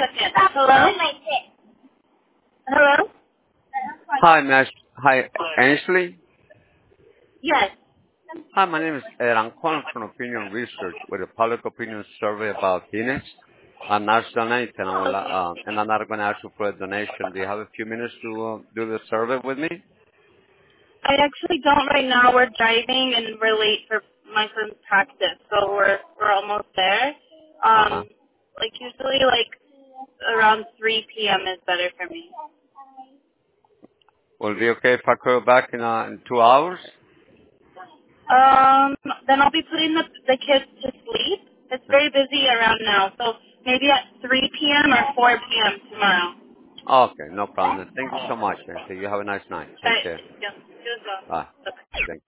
second. Hello? Hello? Hi, Mash. Hi, Ainsley. Yes. Hi, my name is Ed. I'm calling from Opinion Research with a public opinion survey about Phoenix on National Night, and I'm not going to ask you for a donation. Do you have a few minutes to do the survey with me? I actually don't right now. We're driving and we're late for my son's practice, so we're almost there. Uh-huh. Like usually like around 3 p.m. is better for me. Will it be okay if I call back in 2 hours? Then I'll be putting the kids to sleep. It's very busy around now, so maybe at 3 p.m. or 4 p.m. tomorrow. Okay, no problem. Thank you so much, Ainsley. You have a nice night. Take Okay. care. Yeah. You as well. Bye. Okay. Thank you.